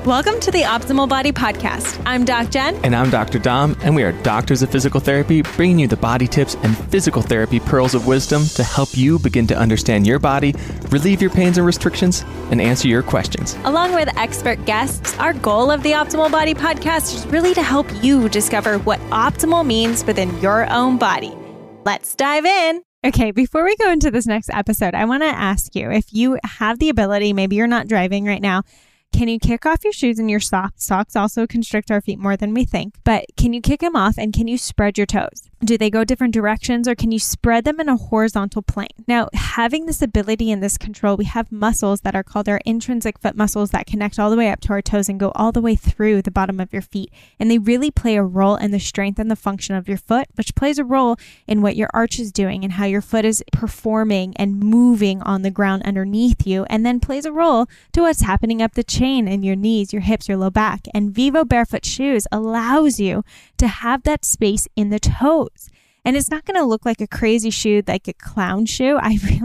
Welcome to the Optimal Body Podcast. I'm Doc Jen. And I'm Dr. Dom, and we are doctors of physical therapy, bringing you the body tips and physical therapy pearls of wisdom to help you begin to understand your body, relieve your pains and restrictions, and answer your questions. Along with expert guests, our goal of the Optimal Body Podcast is really to help you discover what optimal means within your own body. Let's dive in. Okay, before we go into this next episode, I want to ask you, if you have the ability, maybe you're not driving right now, can you kick off your shoes and your socks? Socks also constrict our feet more than we think, but can you kick them off and can you spread your toes? Do they go different directions, or can you spread them in a horizontal plane? Now, having this ability and this control, we have muscles that are called our intrinsic foot muscles that connect all the way up to our toes and go all the way through the bottom of your feet. And they really play a role in the strength and the function of your foot, which plays a role in what your arch is doing and how your foot is performing and moving on the ground underneath you, and then plays a role to what's happening up the chain in your knees, your hips, your low back. And Vivo Barefoot Shoes allows you to have that space in the toes. And it's not going to look like a crazy shoe, like a clown shoe.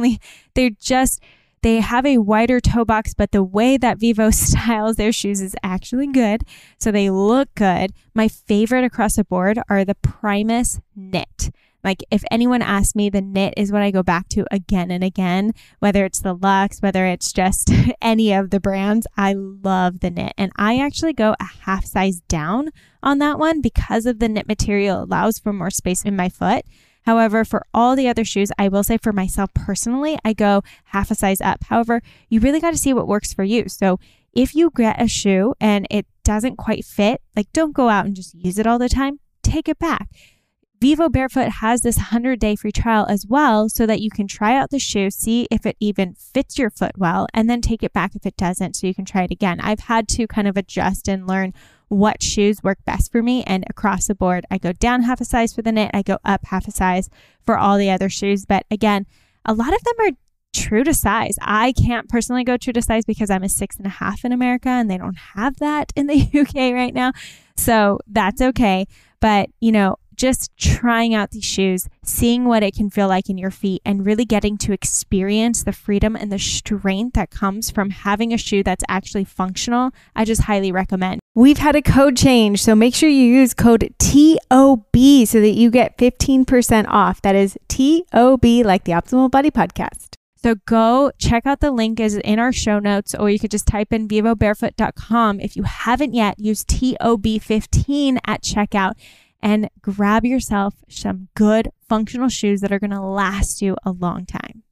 They have a wider toe box, but the way that Vivo styles their shoes is actually good. So they look good. My favorite across the board are the Primus Knit. Like, if anyone asks me, the knit is what I go back to again and again, whether it's the Luxe, whether it's just any of the brands. I love the knit. And I actually go a half size down on that one because of the knit material allows for more space in my foot. However, for all the other shoes, I will say for myself personally, I go half a size up. However, you really got to see what works for you. So if you get a shoe and it doesn't quite fit, like, don't go out and just use it all the time. Take it back. Vivo Barefoot has this 100-day free trial as well, so that you can try out the shoe, see if it even fits your foot well, and then take it back if it doesn't, so you can try it again. I've had to kind of adjust and learn what shoes work best for me, and across the board, I go down half a size for the knit, I go up half a size for all the other shoes. But again, a lot of them are true to size. I can't personally go true to size because I'm a 6.5 in America, and they don't have that in the UK right now. So that's okay. But, just trying out these shoes, seeing what it can feel like in your feet, and really getting to experience the freedom and the strength that comes from having a shoe that's actually functional, I just highly recommend. We've had a code change, so make sure you use code TOB so that you get 15% off. That is TOB, like the Optimal Body Podcast. So go check out the link is in our show notes, or you could just type in vivobarefoot.com. If you haven't yet, use TOB15 at checkout and grab yourself some good functional shoes that are going to last you a long time.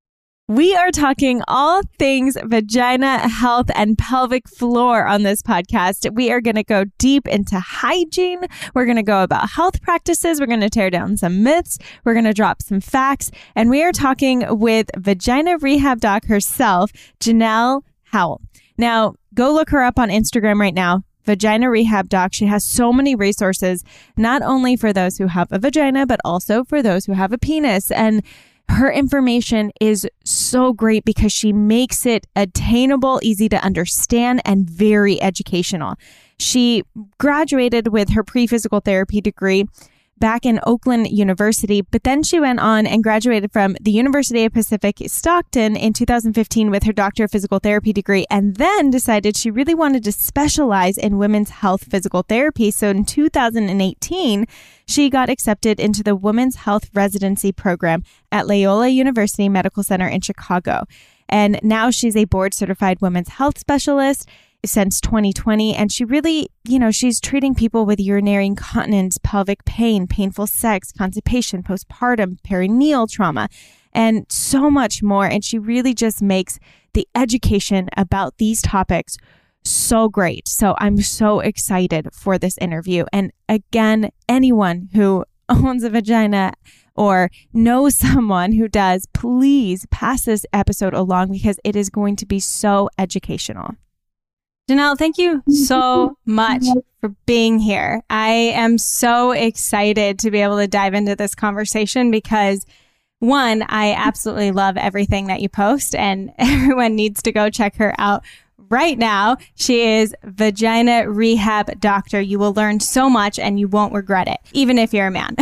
We are talking all things vagina health and pelvic floor on this podcast. We are going to go deep into hygiene. We're going to go about health practices. We're going to tear down some myths. We're going to drop some facts. And we are talking with vagina rehab doc herself, Janelle Howell. Now, go look her up on Instagram right now. Vagina Rehab Doc. She has so many resources, not only for those who have a vagina, but also for those who have a penis. And her information is so great because she makes it attainable, easy to understand, and very educational. She graduated with her pre-physical therapy degree back in Oakland University, but then she went on and graduated from the University of Pacific Stockton in 2015 with her Doctor of Physical Therapy degree, and then decided she really wanted to specialize in women's health physical therapy. So in 2018, she got accepted into the Women's Health Residency Program at Loyola University Medical Center in Chicago. And now she's a board-certified women's health specialist since 2020. And she really, she's treating people with urinary incontinence, pelvic pain, painful sex, constipation, postpartum, perineal trauma, and so much more. And she really just makes the education about these topics so great. So I'm so excited for this interview. And again, anyone who owns a vagina or knows someone who does, please pass this episode along because it is going to be so educational. Janelle, thank you so much for being here. I am so excited to be able to dive into this conversation because, one, I absolutely love everything that you post, and everyone needs to go check her out right now. She is Vagina Rehab Doctor. You will learn so much and you won't regret it, even if you're a man.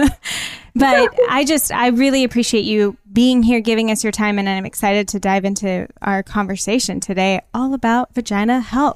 But I really appreciate you being here, giving us your time, and I'm excited to dive into our conversation today all about vagina health.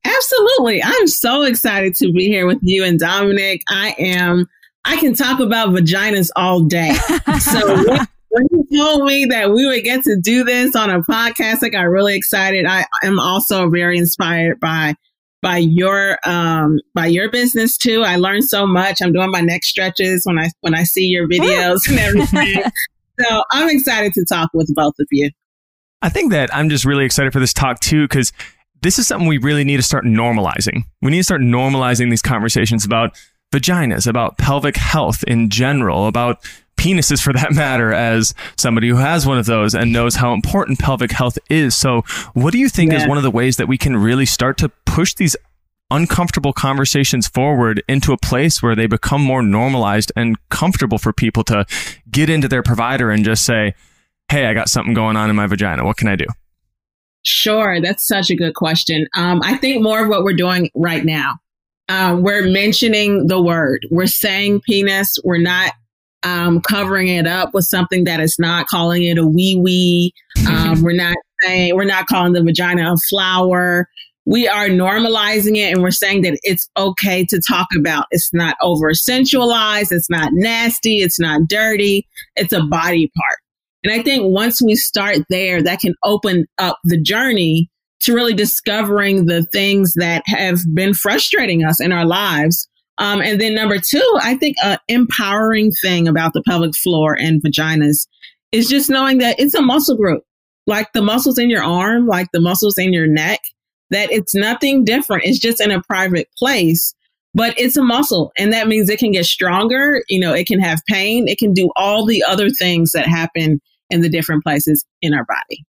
Absolutely. I'm so excited to be here with you and Dominic. I can talk about vaginas all day. So when you told me that we would get to do this on a podcast, I got really excited. I am also very inspired by your business too. I learned so much. I'm doing my neck stretches when I see your videos and everything. So I'm excited to talk with both of you. I think that I'm just really excited for this talk too, because this is something we really need to start normalizing. We need to start normalizing these conversations about vaginas, about pelvic health in general, about penises for that matter, as somebody who has one of those and knows how important pelvic health is. So what do you think is one of the ways that we can really start to push these uncomfortable conversations forward into a place where they become more normalized and comfortable for people to get into their provider and just say, hey, I got something going on in my vagina. What can I do? Sure. That's such a good question. I think more of what we're doing right now, we're mentioning the word. We're saying penis. We're not covering it up with something that is not, calling it a wee-wee. We're not calling the vagina a flower. We are normalizing it, and we're saying that it's okay to talk about. It's not over sensualized. It's not nasty. It's not dirty. It's a body part. And I think once we start there, that can open up the journey to really discovering the things that have been frustrating us in our lives. And then number two, I think an empowering thing about the pelvic floor and vaginas is just knowing that it's a muscle group, like the muscles in your arm, like the muscles in your neck, that it's nothing different. It's just in a private place, but it's a muscle. And that means it can get stronger. You know, it can have pain. It can do all the other things that happen in the different places in our body.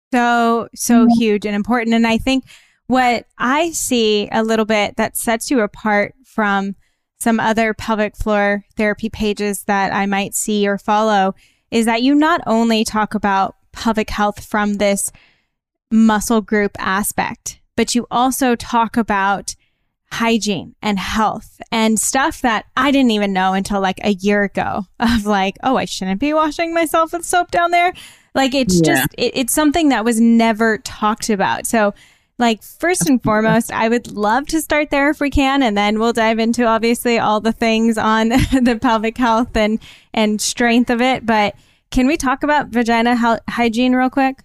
So huge and important. And I think what I see a little bit that sets you apart from some other pelvic floor therapy pages that I might see or follow is that you not only talk about pelvic health from this muscle group aspect, but you also talk about hygiene and health and stuff that I didn't even know until like a year ago of like, oh, I shouldn't be washing myself with soap down there. Like it's just, it's something that was never talked about. So like first and foremost, I would love to start there if we can. And then we'll dive into obviously all the things on the pelvic health and strength of it. But can we talk about vagina hygiene real quick?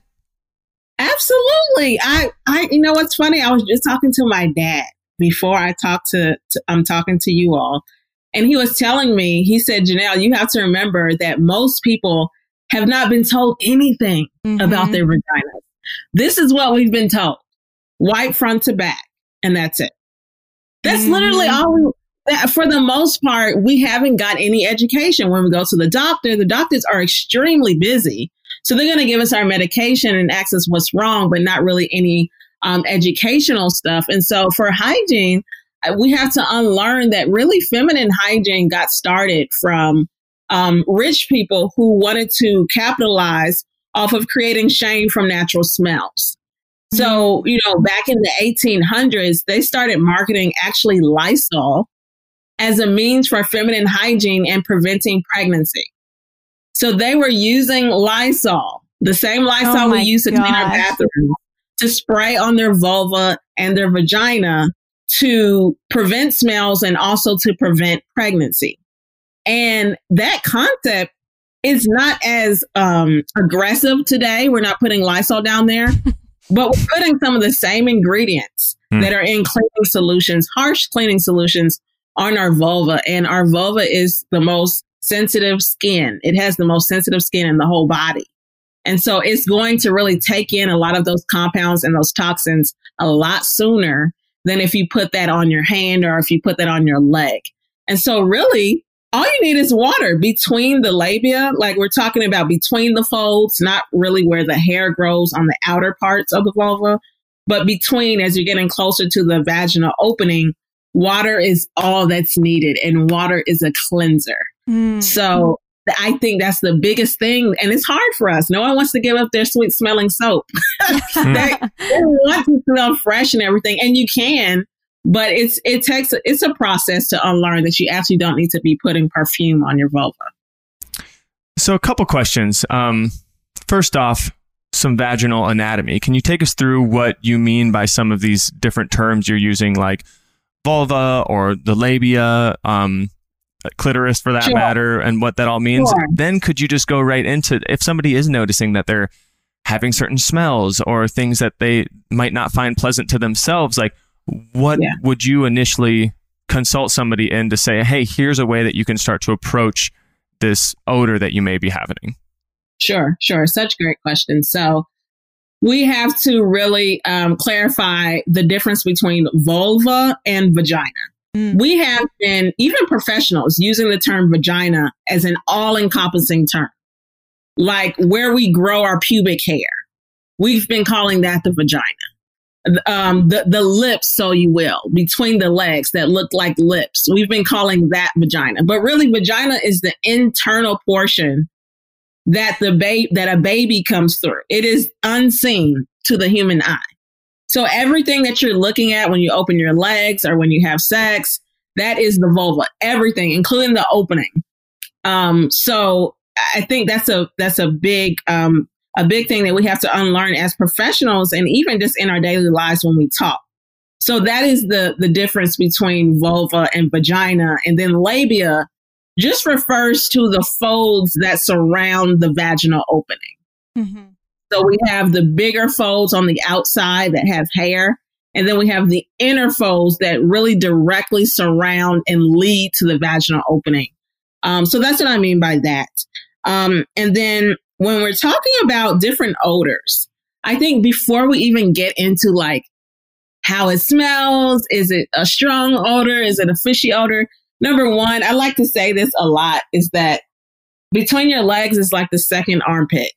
Absolutely. I you know what's funny? I was just talking to my dad before I'm talking to you all. And he was telling me, he said, Janelle, you have to remember that most people have not been told anything about their vaginas. This is what we've been told. White front to back. And that's it. That's literally all for the most part, we haven't got any education. When we go to the doctors are extremely busy. So they're going to give us our medication and ask us what's wrong, but not really any educational stuff. And so for hygiene, we have to unlearn that really feminine hygiene got started from rich people who wanted to capitalize off of creating shame from natural smells. So, you know, back in the 1800s, they started marketing actually Lysol as a means for feminine hygiene and preventing pregnancy. So they were using Lysol, the same Lysol we use to clean our bathroom, to spray on their vulva and their vagina to prevent smells and also to prevent pregnancy. And that concept is not as aggressive today. We're not putting Lysol down there, but we're putting some of the same ingredients that are in cleaning solutions, harsh cleaning solutions on our vulva. And our vulva is the most sensitive skin. It has the most sensitive skin in the whole body. And so it's going to really take in a lot of those compounds and those toxins a lot sooner than if you put that on your hand or if you put that on your leg. And so really, all you need is water between the labia, like we're talking about between the folds, not really where the hair grows on the outer parts of the vulva, but between, as you're getting closer to the vaginal opening, water is all that's needed. And water is a cleanser. So I think that's the biggest thing. And it's hard for us. No one wants to give up their sweet smelling soap. They want to smell fresh and everything. And you can, but it's a process to unlearn that you actually don't need to be putting perfume on your vulva. So a couple questions. First off, some vaginal anatomy. Can you take us through what you mean by some of these different terms you're using, like vulva or the labia, clitoris for that matter, and what that all means? Sure. Then could you just go right into, if somebody is noticing that they're having certain smells or things that they might not find pleasant to themselves, like what would you initially consult somebody in to say, hey, here's a way that you can start to approach this odor that you may be having? Sure. Such great questions. So we have to really clarify the difference between vulva and vagina. We have been, even professionals, using the term vagina as an all-encompassing term, like where we grow our pubic hair. We've been calling that the vagina. The lips, so you will, between the legs that look like lips. We've been calling that vagina. But really, vagina is the internal portion that a baby comes through. It is unseen to the human eye. So everything that you're looking at when you open your legs or when you have sex, that is the vulva. Everything, including the opening. So I think that's a big thing that we have to unlearn as professionals, and even just in our daily lives when we talk. So that is the difference between vulva and vagina. And then labia just refers to the folds that surround the vaginal opening. Mm-hmm. So we have the bigger folds on the outside that have hair, and then we have the inner folds that really directly surround and lead to the vaginal opening. So that's what I mean by that. And then when we're talking about different odors, I think before we even get into like how it smells, is it a strong odor? Is it a fishy odor? Number one, I like to say this a lot, is that between your legs is like the second armpit.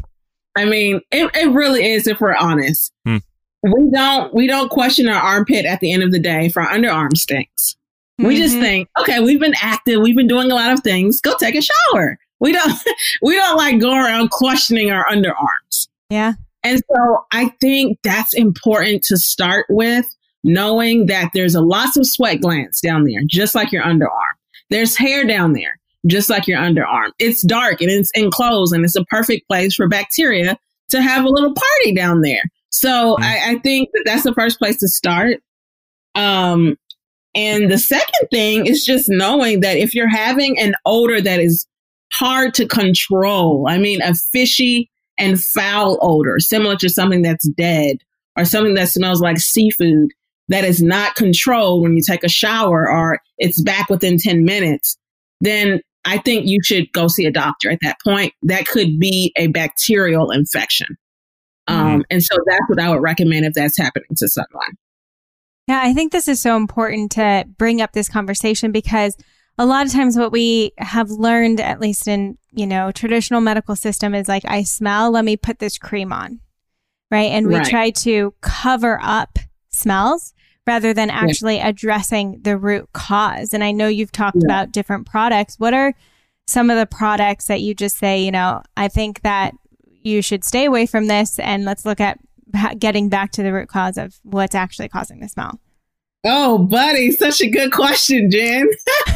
I mean, it really is, if we're honest. We don't question our armpit at the end of the day if our underarm stinks. We just think, okay, we've been active, we've been doing a lot of things, go take a shower. We don't like go around questioning our underarms. Yeah. And so I think that's important to start with, knowing that there's lots of sweat glands down there, just like your underarm. There's hair down there, just like your underarm. It's dark and it's enclosed, and it's a perfect place for bacteria to have a little party down there. So I think that's the first place to start. And the second thing is just knowing that if you're having an odor that is hard to control, I mean, a fishy and foul odor, similar to something that's dead or something that smells like seafood, that is not controlled when you take a shower or it's back within 10 minutes, then I think you should go see a doctor at that point. That could be a bacterial infection. And so that's what I would recommend if that's happening to someone. Yeah, I think this is so important to bring up this conversation, because a lot of times what we have learned, at least in, traditional medical system, is like, I smell, let me put this cream on, right? And we try to cover up smells rather than actually addressing the root cause. And I know you've talked about different products. What are some of the products that you just say, I think that you should stay away from this, and let's look at getting back to the root cause of what's actually causing the smell? Oh, buddy, such a good question, Jen.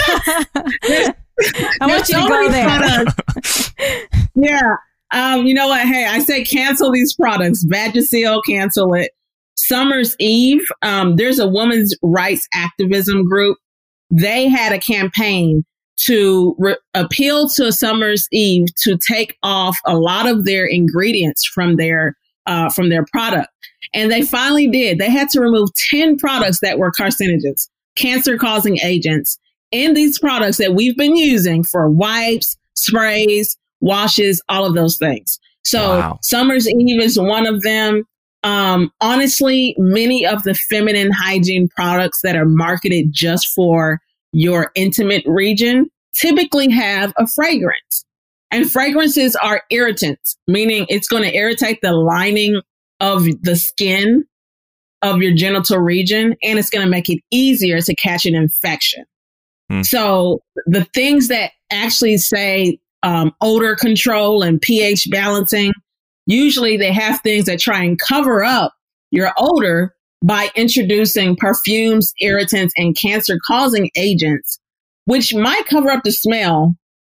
I want you to go there. Yeah. You know what? Hey, I say cancel these products. Vagisil, cancel it. Summer's Eve, there's a women's rights activism group. They had a campaign to appeal to Summer's Eve to take off a lot of their ingredients from their product. And they finally did. They had to remove 10 products that were carcinogens, cancer-causing agents, in these products that we've been using for wipes, sprays, washes, all of those things. So Summer's Eve is one of them. Honestly, many of the feminine hygiene products that are marketed just for your intimate region typically have a fragrance. And fragrances are irritants, meaning it's going to irritate the lining of the skin of your genital region, and it's going to make it easier to catch an infection. So the things that actually say odor control and pH balancing, usually they have things that try and cover up your odor by introducing perfumes, irritants, and cancer-causing agents, which might cover up the smell,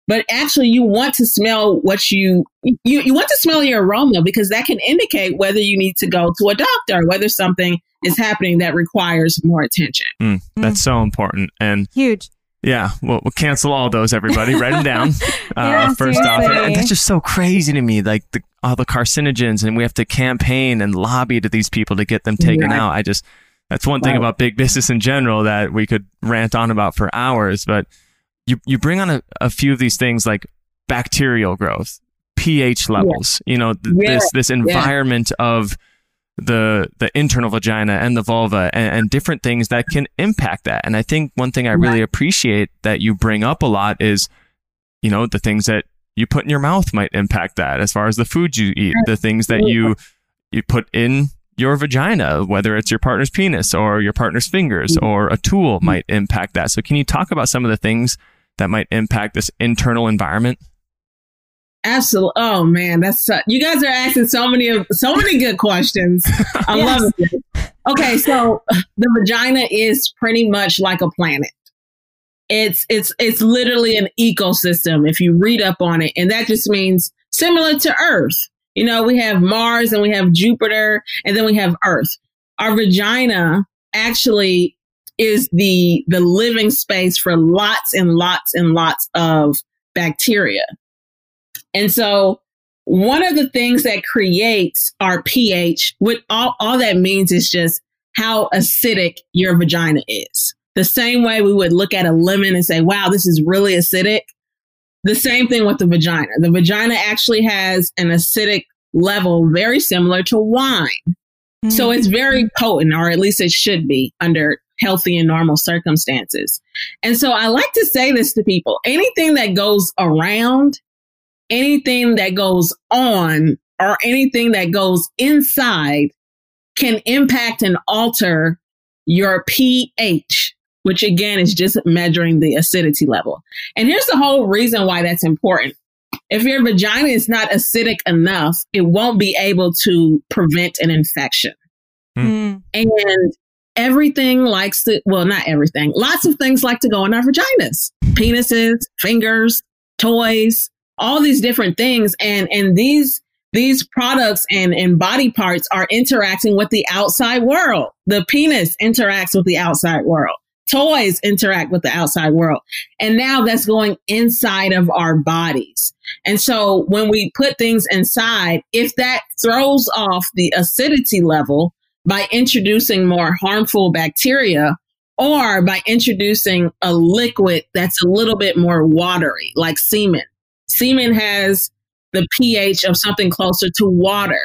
but actually you want to smell what you want to smell your aroma, because that can indicate whether you need to go to a doctor or whether something is happening that requires more attention. That's so important. And huge. Yeah, we'll cancel all those, everybody. Write them down. Yeah, first off. seriously. And that's just so crazy to me, like all the carcinogens, and we have to campaign and lobby to these people to get them taken out. That's one thing about big business in general that we could rant on about for hours. But you bring on a few of these things like bacterial growth, pH levels, this environment of the internal vagina and the vulva and different things that can impact that. And I think one thing I really appreciate that you bring up a lot is, the things that you put in your mouth might impact that, as far as the food you eat, the things that you put in your vagina, whether it's your partner's penis or your partner's fingers or a tool might impact that. So can you talk about some of the things that might impact this internal environment? Absolutely. Oh man, you guys are asking so many good questions. I love it. Okay, so the vagina is pretty much like a planet. It's literally an ecosystem if you read up on it, and that just means similar to Earth. We have Mars and we have Jupiter, and then we have Earth. Our vagina actually is the living space for lots and lots and lots of bacteria. And so one of the things that creates our pH, what all that means is just how acidic your vagina is. The same way we would look at a lemon and say, wow, this is really acidic. The same thing with the vagina. The vagina actually has an acidic level very similar to wine. Mm-hmm. So it's very potent, or at least it should be under healthy and normal circumstances. And so I like to say this to people: anything that goes around, anything that goes on, or anything that goes inside can impact and alter your pH, which again is just measuring the acidity level. And here's the whole reason why that's important. If your vagina is not acidic enough, it won't be able to prevent an infection. And everything not everything, lots of things like to go in our vaginas: penises, fingers, toys, all these different things. And these products and body parts are interacting with the outside world. The penis interacts with the outside world. Toys interact with the outside world. And now that's going inside of our bodies. And so when we put things inside, if that throws off the acidity level by introducing more harmful bacteria, or by introducing a liquid that's a little bit more watery, like semen. Semen has the pH of something closer to water.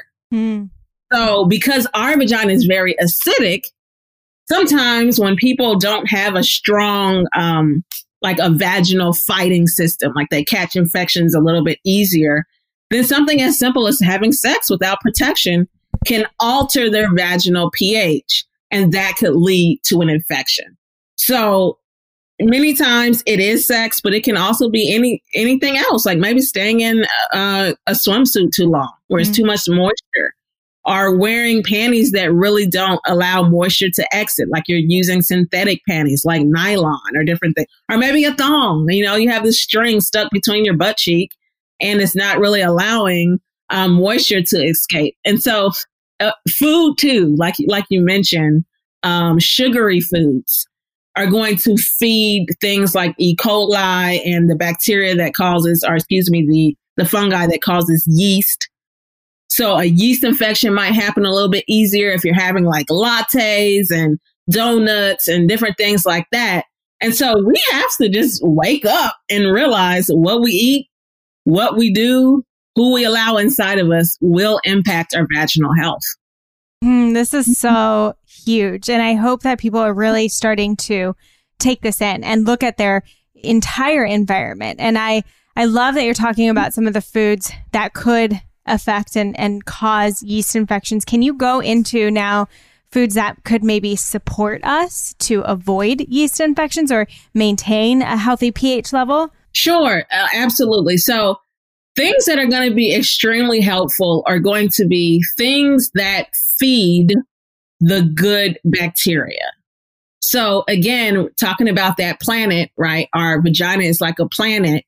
So because our vagina is very acidic, sometimes when people don't have a strong, like a vaginal fighting system, like they catch infections a little bit easier, then something as simple as having sex without protection can alter their vaginal pH, and that could lead to an infection. So many times it is sex, but it can also be anything else, like maybe staying in a swimsuit too long, where it's too much moisture, or wearing panties that really don't allow moisture to exit, like you're using synthetic panties like nylon or different things, or maybe a thong. You have this string stuck between your butt cheek and it's not really allowing moisture to escape. And so food too, like you mentioned, sugary foods are going to feed things like E. coli and the bacteria that causes, the fungi that causes yeast. So a yeast infection might happen a little bit easier if you're having like lattes and donuts and different things like that. And so we have to just wake up and realize what we eat, what we do, who we allow inside of us will impact our vaginal health. This is so huge. And I hope that people are really starting to take this in and look at their entire environment. And I love that you're talking about some of the foods that could affect and cause yeast infections. Can you go into now foods that could maybe support us to avoid yeast infections or maintain a healthy pH level? Sure, absolutely. So things that are going to be extremely helpful are going to be things that feed the good bacteria. So again, talking about that planet, right? Our vagina is like a planet.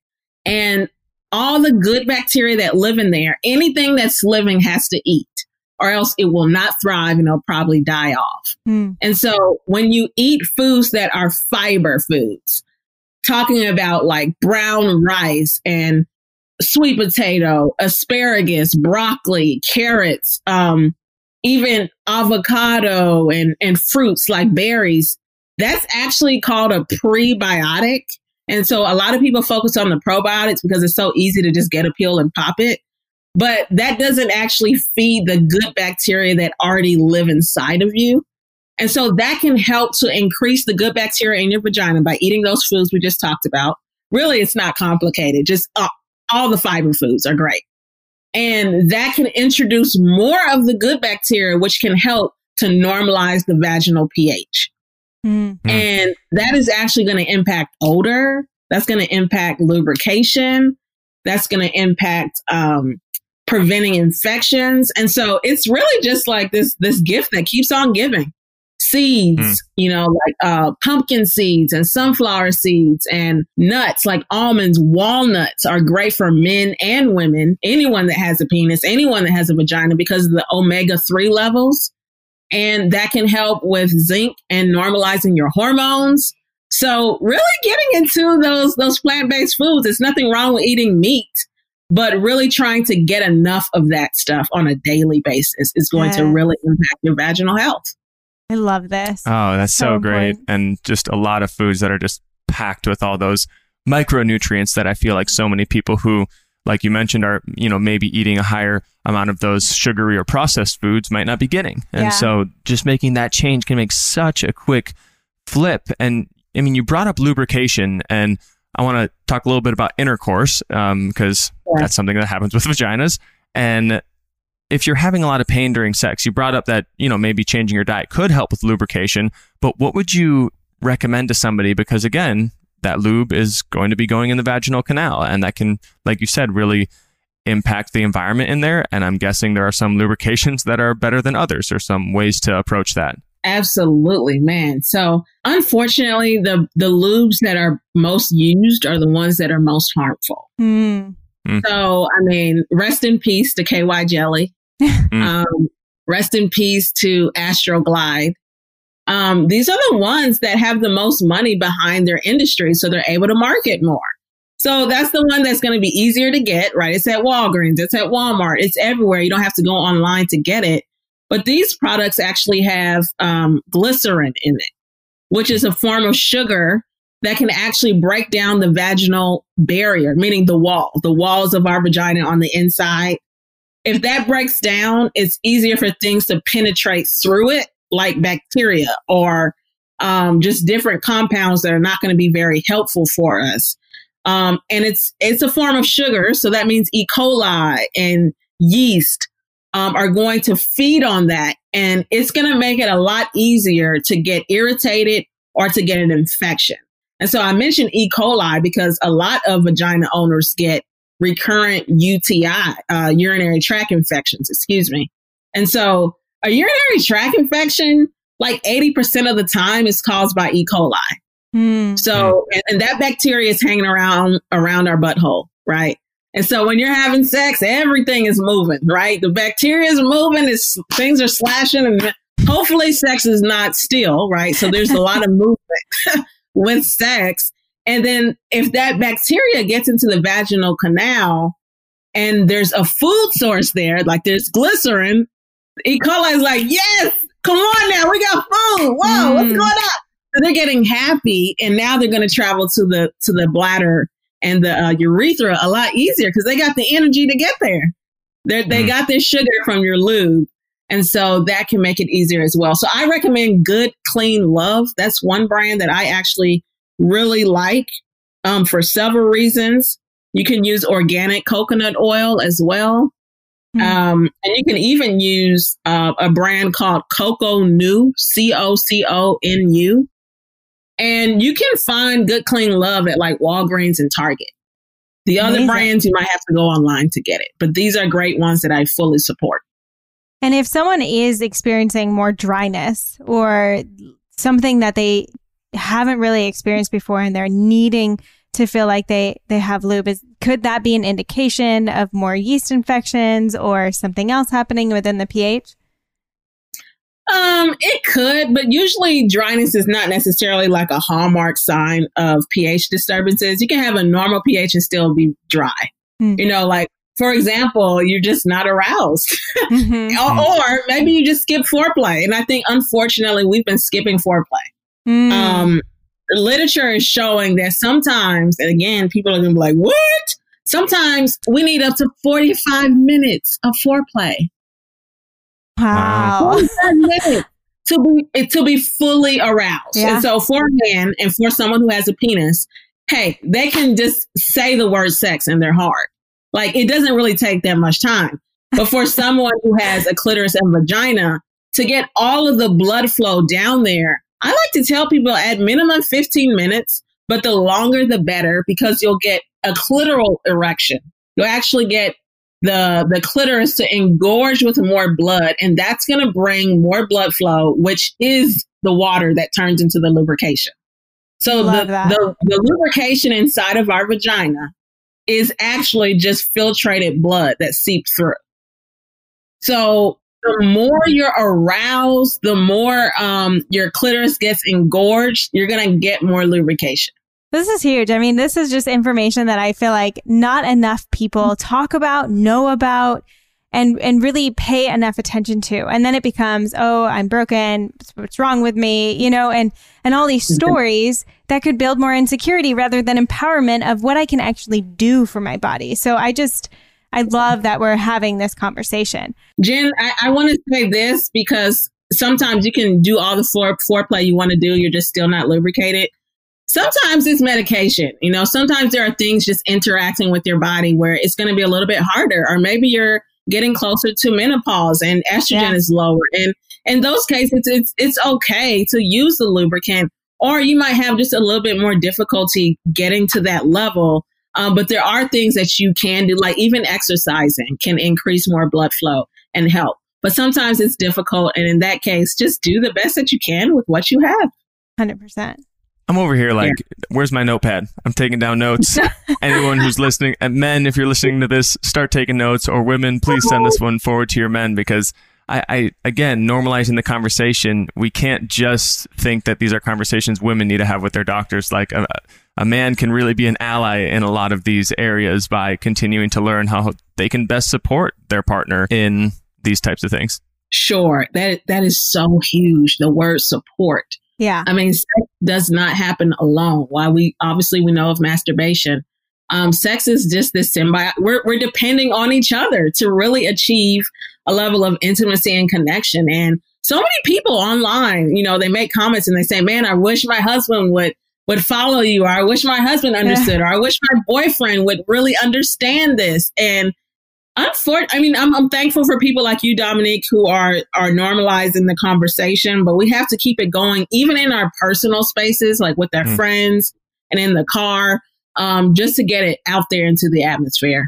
And all the good bacteria that live in there, anything that's living has to eat, or else it will not thrive and it'll probably die off. And so when you eat foods that are fiber foods, talking about like brown rice and sweet potato, asparagus, broccoli, carrots, even avocado and fruits like berries, that's actually called a prebiotic. And so a lot of people focus on the probiotics because it's so easy to just get a pill and pop it. But that doesn't actually feed the good bacteria that already live inside of you. And so that can help to increase the good bacteria in your vagina by eating those foods we just talked about. Really, it's not complicated. Just all the fiber foods are great. And that can introduce more of the good bacteria, which can help to normalize the vaginal pH. Mm-hmm. And that is actually going to impact odor. That's going to impact lubrication. That's going to impact preventing infections. And so it's really just like this gift that keeps on giving. Seeds, like pumpkin seeds and sunflower seeds and nuts like almonds, walnuts are great for men and women, anyone that has a penis, anyone that has a vagina, because of the omega-3 levels. And that can help with zinc and normalizing your hormones. So really getting into those plant-based foods, there's nothing wrong with eating meat, but really trying to get enough of that stuff on a daily basis is going to really impact your vaginal health. I love this. Oh, that's so great. And just a lot of foods that are just packed with all those micronutrients that I feel like so many people who, like you mentioned, are, maybe eating a higher amount of those sugary or processed foods might not be getting. And so just making that change can make such a quick flip. And I mean, you brought up lubrication, and I want to talk a little bit about intercourse because that's something that happens with vaginas. And if you're having a lot of pain during sex, you brought up that, maybe changing your diet could help with lubrication, but what would you recommend to somebody? Because again, that lube is going to be going in the vaginal canal, and that can, like you said, really impact the environment in there. And I'm guessing there are some lubrications that are better than others, or some ways to approach that. Absolutely, man. So unfortunately, the lubes that are most used are the ones that are most harmful. So, I mean, rest in peace to KY Jelly. Rest in peace to Astroglide. These are the ones that have the most money behind their industry, so they're able to market more. So that's the one that's going to be easier to get, right? It's at Walgreens, it's at Walmart, it's everywhere. You don't have to go online to get it. But these products actually have glycerin in it, which is a form of sugar that can actually break down the vaginal barrier, meaning the walls of our vagina on the inside. If that breaks down, it's easier for things to penetrate through it, like bacteria or just different compounds that are not going to be very helpful for us. And it's a form of sugar. So that means E. coli and yeast are going to feed on that. And it's going to make it a lot easier to get irritated or to get an infection. And so I mentioned E. coli because a lot of vagina owners get recurrent UTI, urinary tract infections, And so a urinary tract infection, like 80% of the time, is caused by E. coli. So, and that bacteria is hanging around our butthole, right? And so when you're having sex, everything is moving, right? The bacteria is moving, things are slashing, and hopefully sex is not still, right? So there's a lot of movement with sex. And then if that bacteria gets into the vaginal canal and there's a food source there, like there's glycerin, E. coli is like, yes, come on now, we got food. Whoa, what's going on? So they're getting happy, and now they're going to travel to the bladder and the urethra a lot easier because they got the energy to get there. They got their sugar from your lube. And so that can make it easier as well. So I recommend Good Clean Love. That's one brand that I actually really like for several reasons. You can use organic coconut oil as well. And you can even use a brand called CocoNu, CoCoNu. And you can find Good Clean Love at like Walgreens and Target. The other brands, you might have to go online to get it. But these are great ones that I fully support. And if someone is experiencing more dryness or something that they haven't really experienced before and they're needing to feel like they have lube? Could that be an indication of more yeast infections or something else happening within the pH? It could, but usually dryness is not necessarily like a hallmark sign of pH disturbances. You can have a normal pH and still be dry. You know, like, for example, you're just not aroused. Or maybe you just skip foreplay. And I think, unfortunately, we've been skipping foreplay. Literature is showing that sometimes, and again, people are going to be like, what? Sometimes we need up to 45 minutes of foreplay. Wow. 45 minutes to be fully aroused. Yeah. And so for a man and for someone who has a penis, hey, they can just say the word sex in their heart. Like, it doesn't really take that much time. But for someone who has a clitoris and vagina, to get all of the blood flow down there, I like to tell people at minimum 15 minutes, but the longer the better, because you'll get a clitoral erection. You'll actually get the clitoris to engorge with more blood, and that's going to bring more blood flow, which is the water that turns into the lubrication. So the lubrication inside of our vagina is actually just filtrated blood that seeps through. So the more you're aroused, the more your clitoris gets engorged, you're going to get more lubrication. This is huge. I mean, this is just information that I feel like not enough people talk about, know about, and really pay enough attention to. And then it becomes, oh, I'm broken. What's wrong with me? You know, and all these stories that could build more insecurity rather than empowerment of what I can actually do for my body. So I love that we're having this conversation. Jen, I want to say this because sometimes you can do all the foreplay you want to do. You're just still not lubricated. Sometimes it's medication. You know, sometimes there are things just interacting with your body where it's going to be a little bit harder, or maybe you're getting closer to menopause and estrogen is lower. And in those cases, it's okay to use the lubricant, or you might have just a little bit more difficulty getting to that level. But there are things that you can do, like even exercising can increase more blood flow and help. But sometimes it's difficult. And in that case, just do the best that you can with what you have. 100%. I'm over here like, where's my notepad? I'm taking down notes. Anyone who's listening, and men, if you're listening to this, start taking notes, or women, please send this one forward to your men, because I again, normalizing the conversation, we can't just think that these are conversations women need to have with their doctors. Like a man can really be an ally in a lot of these areas by continuing to learn how they can best support their partner in these types of things. Sure. That is so huge. The word support. Yeah. I mean, sex does not happen alone. While we know of masturbation, sex is just this symbiote. We're depending on each other to really achieve a level of intimacy and connection. And so many people online, you know, they make comments and they say, man, I wish my husband would follow you, or I wish my husband understood, or I wish my boyfriend would really understand this. And I'm thankful for people like you, Dominique, who are normalizing the conversation, but we have to keep it going, even in our personal spaces, like with our friends and in the car, just to get it out there into the atmosphere.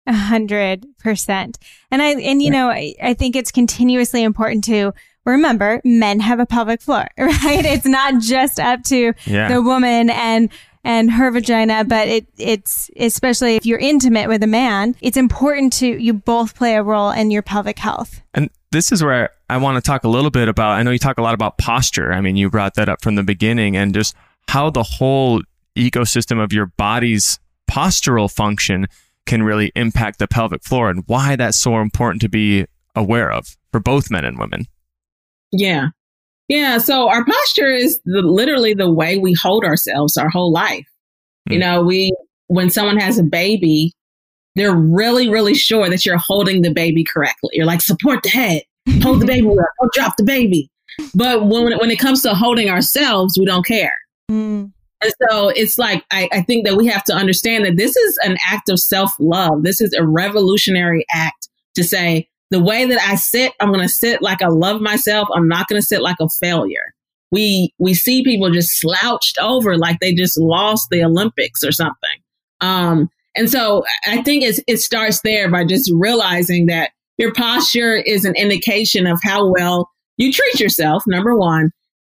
100%. And you know, I think it's continuously important to remember men have a pelvic floor, right? It's not just up to the woman and her vagina, but it's especially if you're intimate with a man, it's important you both play a role in your pelvic health. And this is where I want to talk a little bit about, I know you talk a lot about posture. I mean, you brought that up from the beginning, and just how the whole ecosystem of your body's postural function can really impact the pelvic floor, and why that's so important to be aware of for both men and women. Yeah. Yeah. So our posture is literally the way we hold ourselves our whole life. You know, when someone has a baby, they're really, really sure that you're holding the baby correctly. You're like, support the head, hold the baby up, don't drop the baby. But when it comes to holding ourselves, we don't care. And so it's like, I think that we have to understand that this is an act of self-love. This is a revolutionary act to say, the way that I sit, I'm going to sit like I love myself. I'm not going to sit like a failure. We see people just slouched over like they just lost the Olympics or something. And so I think it starts there by just realizing that your posture is an indication of how well you treat yourself, number one.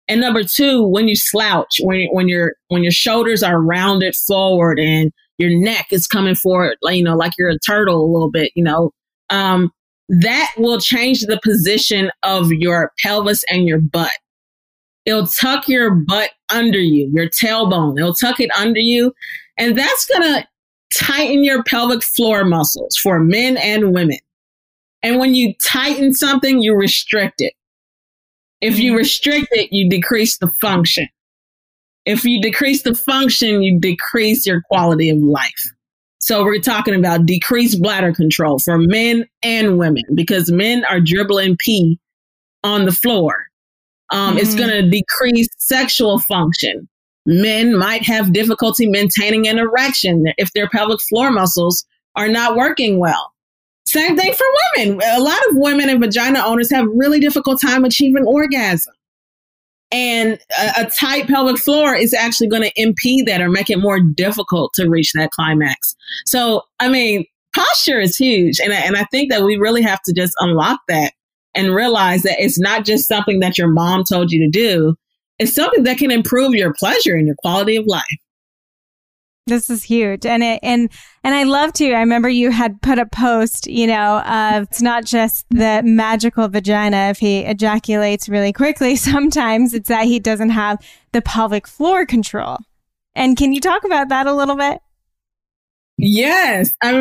And number two, when you slouch, when your shoulders are rounded forward and your neck is coming forward, like you're a turtle a little bit, that will change the position of your pelvis and your butt. It'll tuck your butt under you, your tailbone. It'll tuck it under you. And that's going to tighten your pelvic floor muscles for men and women. And when you tighten something, you restrict it. If you restrict it, you decrease the function. If you decrease the function, you decrease your quality of life. So we're talking about decreased bladder control for men and women, because men are dribbling pee on the floor. It's going to decrease sexual function. Men might have difficulty maintaining an erection if their pelvic floor muscles are not working well. Same thing for women. A lot of women and vagina owners have really difficult time achieving orgasm. And a tight pelvic floor is actually going to impede that or make it more difficult to reach that climax. So, posture is huge. And I think that we really have to just unlock that and realize that it's not just something that your mom told you to do. It's something that can improve your pleasure and your quality of life. This is huge. And I love to, I remember you had put a post, of it's not just the magical vagina if he ejaculates really quickly. Sometimes it's that he doesn't have the pelvic floor control. And can you talk about that a little bit? Yes. I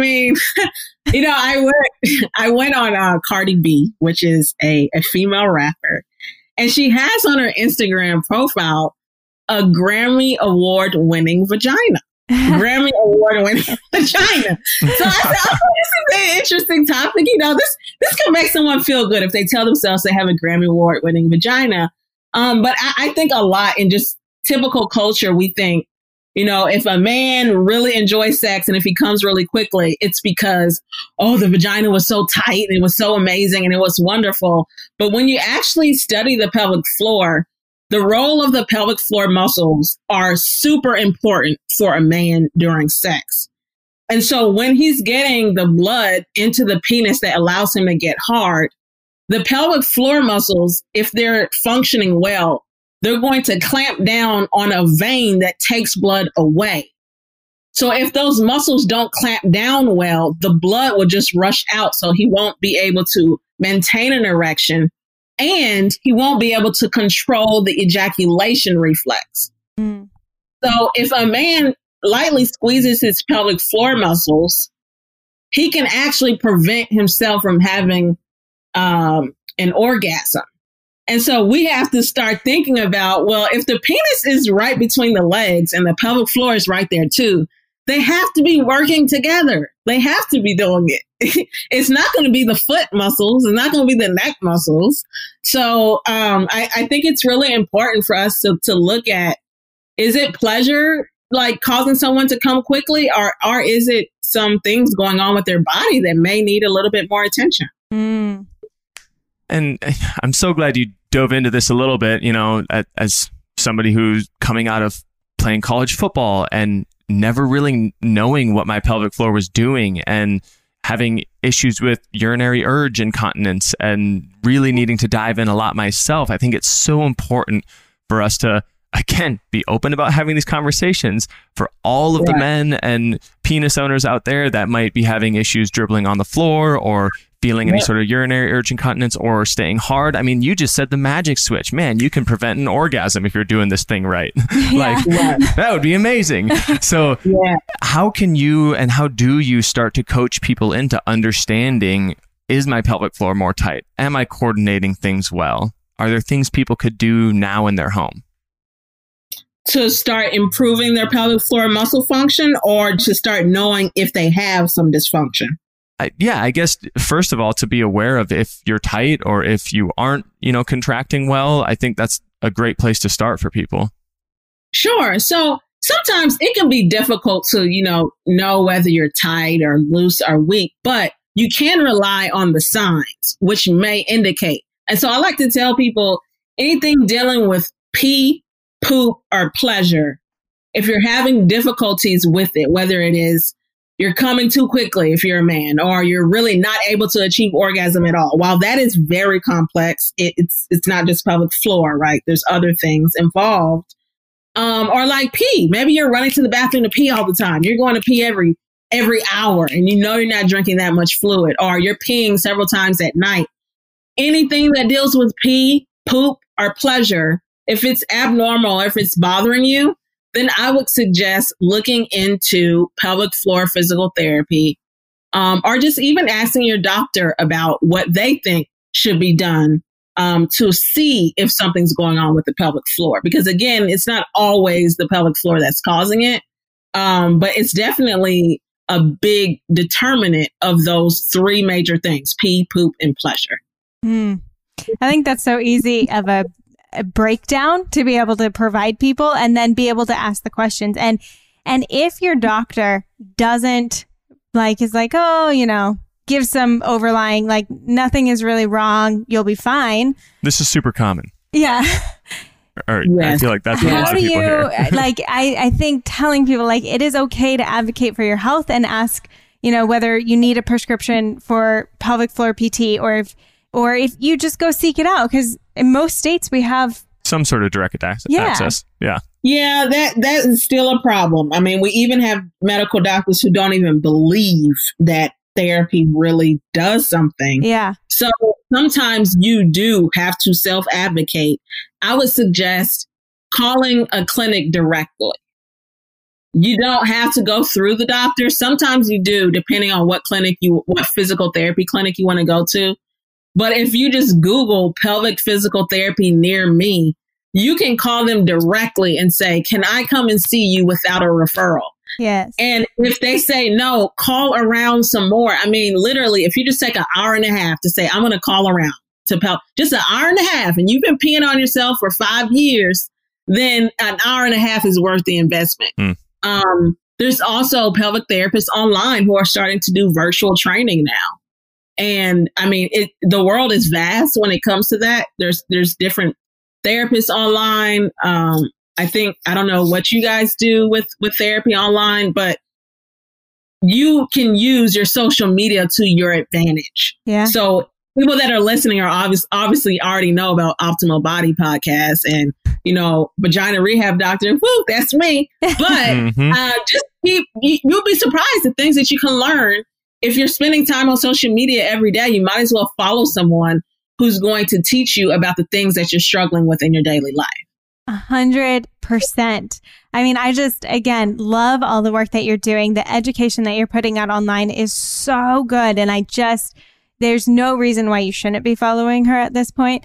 went on Cardi B, which is a female rapper, and she has on her Instagram profile a Grammy Award winning vagina. Grammy Award winning vagina. So I said, this is an interesting topic. This can make someone feel good if they tell themselves they have a Grammy Award winning vagina. But I think a lot in just typical culture, we think, if a man really enjoys sex and if he comes really quickly, it's because, the vagina was so tight and it was so amazing and it was wonderful. But when you actually study the pelvic floor, the role of the pelvic floor muscles are super important for a man during sex. And so when he's getting the blood into the penis that allows him to get hard, the pelvic floor muscles, if they're functioning well, they're going to clamp down on a vein that takes blood away. So if those muscles don't clamp down well, the blood will just rush out. So he won't be able to maintain an erection. And he won't be able to control the ejaculation reflex. So if a man lightly squeezes his pelvic floor muscles, he can actually prevent himself from having an orgasm. And so we have to start thinking about, well, if the penis is right between the legs and the pelvic floor is right there too, they have to be working together. They have to be doing it. It's not going to be the foot muscles. It's not going to be the neck muscles. So I think it's really important for us to look at, is it pleasure like causing someone to come quickly, or is it some things going on with their body that may need a little bit more attention? And I'm so glad you dove into this a little bit, as somebody who's coming out of playing college football and never really knowing what my pelvic floor was doing and having issues with urinary urge incontinence and really needing to dive in a lot myself. I think it's so important for us to, again, be open about having these conversations for all of the men and penis owners out there that might be having issues dribbling on the floor or feeling any sort of urinary urge incontinence or staying hard. I mean, you just said the magic switch. Man, you can prevent an orgasm if you're doing this thing right. That would be amazing. So how can you and how do you start to coach people into understanding, is my pelvic floor more tight? Am I coordinating things well? Are there things people could do now in their home to start improving their pelvic floor muscle function, or to start knowing if they have some dysfunction? I guess, first of all, to be aware of if you're tight or if you aren't, contracting well. I think that's a great place to start for people. Sure. So sometimes it can be difficult to, know whether you're tight or loose or weak, but you can rely on the signs, which may indicate. And so I like to tell people, anything dealing with pee, poop, or pleasure, if you're having difficulties with it, whether it is you're coming too quickly if you're a man, or you're really not able to achieve orgasm at all. While that is very complex, it's not just pelvic floor, right? There's other things involved. Or like pee. Maybe you're running to the bathroom to pee all the time. You're going to pee every hour, and you know you're not drinking that much fluid, or you're peeing several times at night. Anything that deals with pee, poop, or pleasure, if it's abnormal, if it's bothering you, then I would suggest looking into pelvic floor physical therapy, or just even asking your doctor about what they think should be done to see if something's going on with the pelvic floor. Because again, it's not always the pelvic floor that's causing it, but it's definitely a big determinant of those three major things: pee, poop, and pleasure. I think that's so easy of a breakdown to be able to provide people and then be able to ask the questions. And if your doctor doesn't is like, oh, give some overlying, like nothing is really wrong, you'll be fine. This is super common. Yeah. Or yes. I feel like that's what a lot of people hear. I think telling people it is okay to advocate for your health and ask, whether you need a prescription for pelvic floor PT or if you just go seek it out, because in most states we have some sort of direct access. Yeah. Yeah, that is still a problem. I mean, we even have medical doctors who don't even believe that therapy really does something. Yeah. So sometimes you do have to self-advocate. I would suggest calling a clinic directly. You don't have to go through the doctor. Sometimes you do, depending on what physical therapy clinic you want to go to. But if you just Google pelvic physical therapy near me, you can call them directly and say, can I come and see you without a referral? Yes. And if they say no, call around some more. I mean, literally, if you just take an hour and a half to say, I'm going to call around to just an hour and a half, and you've been peeing on yourself for 5 years, then an hour and a half is worth the investment. There's also pelvic therapists online who are starting to do virtual training now. And I mean, the world is vast when it comes to that. There's different therapists online. I don't know what you guys do with therapy online, but you can use your social media to your advantage. Yeah. So people that are listening are obviously already know about Optimal Body Podcast and, Vagina Rehab Doctor. Woo, that's me. But you'll be surprised at things that you can learn. If you're spending time on social media every day, you might as well follow someone who's going to teach you about the things that you're struggling with in your daily life. 100%. I mean, I just, again, love all the work that you're doing. The education that you're putting out online is so good. And there's no reason why you shouldn't be following her at this point.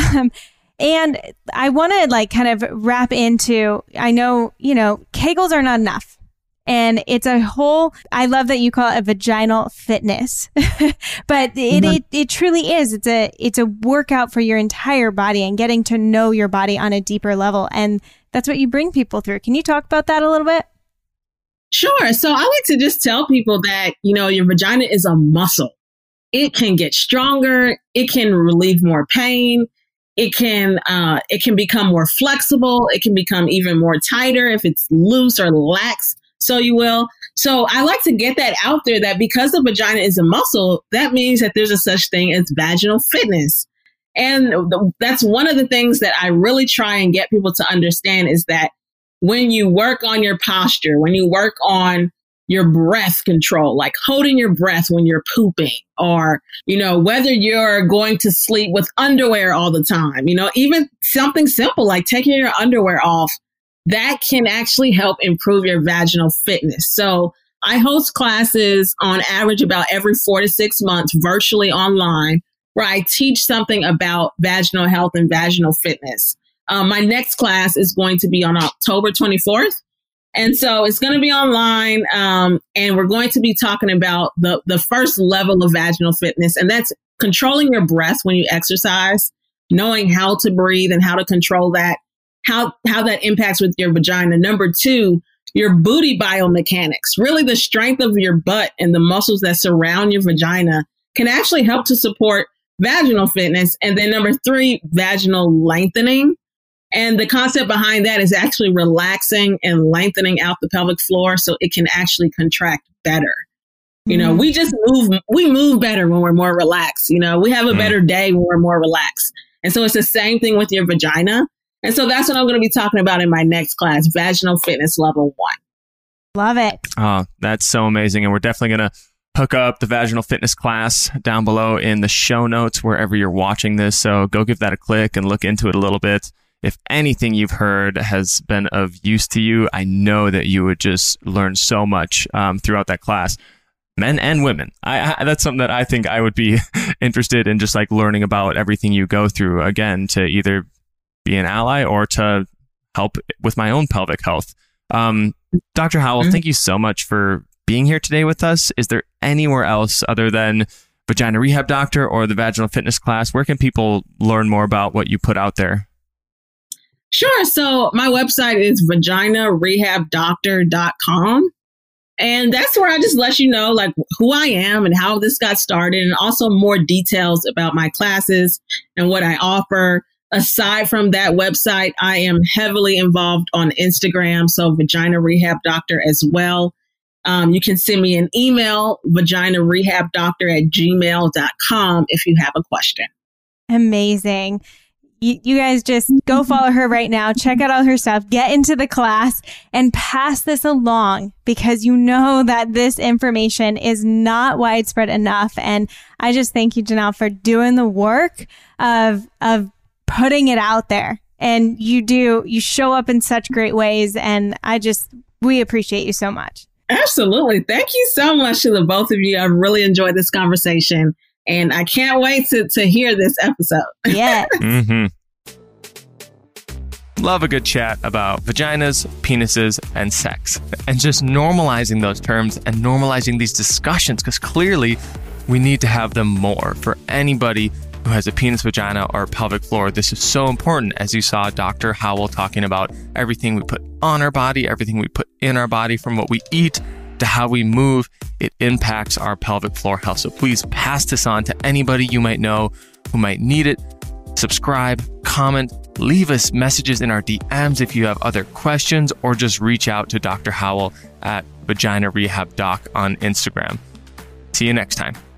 And I want to kind of wrap into, I know, Kegels are not enough. And it's I love that you call it a vaginal fitness, but it truly is. It's a workout for your entire body and getting to know your body on a deeper level. And that's what you bring people through. Can you talk about that a little bit? Sure. So I like to just tell people that, your vagina is a muscle. It can get stronger. It can relieve more pain. It can become more flexible. It can become even more tighter if it's loose or lax. So you will. So I like to get that out there that because the vagina is a muscle, that means that there's a such thing as vaginal fitness. And that's one of the things that I really try and get people to understand is that when you work on your posture, when you work on your breath control, like holding your breath when you're pooping, or, whether you're going to sleep with underwear all the time, even something simple like taking your underwear off, that can actually help improve your vaginal fitness. So I host classes on average about every 4 to 6 months virtually online, where I teach something about vaginal health and vaginal fitness. My next class is going to be on October 24th. And so it's going to be online. And we're going to be talking about the first level of vaginal fitness. And that's controlling your breath when you exercise, knowing how to breathe and how to control that. How that impacts with your vagina. Number 2, your booty biomechanics. Really, the strength of your butt and the muscles that surround your vagina can actually help to support vaginal fitness. And then number 3, vaginal lengthening. And the concept behind that is actually relaxing and lengthening out the pelvic floor so it can actually contract better. You know, we move better when we're more relaxed. You know, we have a better day when we're more relaxed. And so it's the same thing with your vagina. And so that's what I'm going to be talking about in my next class, Vaginal Fitness Level 1. Love it. Oh, that's so amazing. And we're definitely going to hook up the vaginal fitness class down below in the show notes, wherever you're watching this. So go give that a click and look into it a little bit. If anything you've heard has been of use to you, I know that you would just learn so much throughout that class. Men and women. That's something that I think I would be interested in, just like learning about everything you go through, again, to either be an ally or to help with my own pelvic health. Dr. Howell, thank you so much for being here today with us. Is there anywhere else other than Vagina Rehab Doctor or the Vaginal Fitness class? Where can people learn more about what you put out there? Sure. So my website is vaginarehabdoctor.com. And that's where I just let you know, like, who I am and how this got started, and also more details about my classes and what I offer. Aside from that website, I am heavily involved on Instagram, so Vagina Rehab Doctor as well. You can send me an email, vaginarehabdoctor@gmail.com, if you have a question. Amazing. You guys just go follow her right now. Check out all her stuff. Get into the class and pass this along, because you know that this information is not widespread enough. And I just thank you, Janelle, for doing the work of putting it out there. And you show up in such great ways. And we appreciate you so much. Absolutely. Thank you so much to the both of you. I've really enjoyed this conversation. And I can't wait to hear this episode. Yeah. Love a good chat about vaginas, penises, and sex. And just normalizing those terms and normalizing these discussions, because clearly we need to have them more for anybody who has a penis, vagina, or pelvic floor. This is so important, as you saw Dr. Howell talking about everything we put on our body, everything we put in our body, from what we eat to how we move, it impacts our pelvic floor health. So please pass this on to anybody you might know who might need it. Subscribe, comment, leave us messages in our DMs if you have other questions, or just reach out to Dr. Howell at Vagina Rehab Doc on Instagram. See you next time.